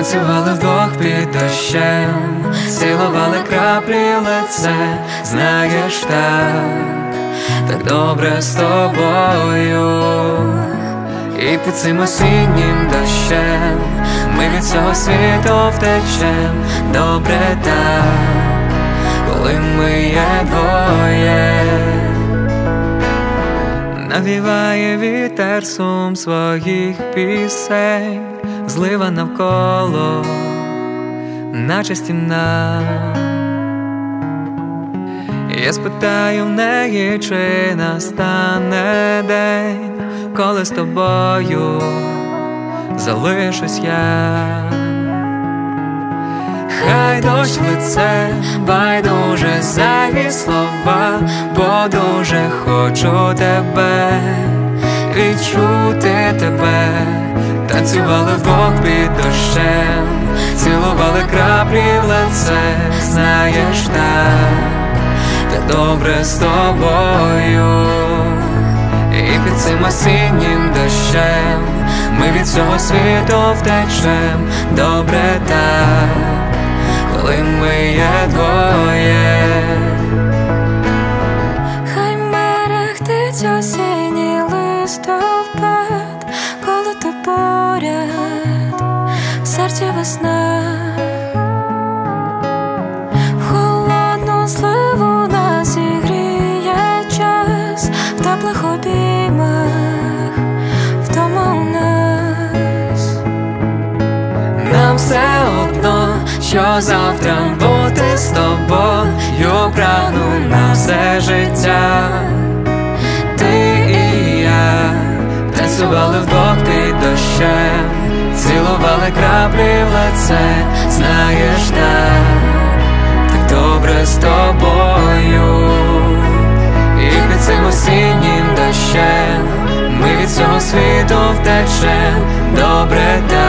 танцювали вдвох під дощем, цілували краплі в лице. Знаєш, так добре з тобою. І під цим осіннім дощем ми від цього світу втечем. Добре так, коли ми є двоє. Навіває вітер сум своїх пісень, злива навколо, наче стіна. Я спитаю в неї, чи настане день, коли з тобою залишусь я. Хай дощ в лице, байдуже зайві слова, бо дуже хочу тебе, відчути тебе. Танцювали вдвох під дощем, цілували краплі в лице. Знаєш, так добре з тобою. І під цим осіннім дощем ми від цього світу втечем. Добре так, коли ми є двоє. Хай мерехтить осінній листопад, коли ти поряд, в серці весна. В холодну зливу нас зігріє час, в теплих обіймах вдома у нас. Нам все одно, що завтра бути з тобою, прагну на все життя. Ти і я танцювали вдвох під дощем, цілували краплі в лице. Знаєш, так добре з тобою. І під цим осіннім дощем ми від цього світу втечем. Добре так.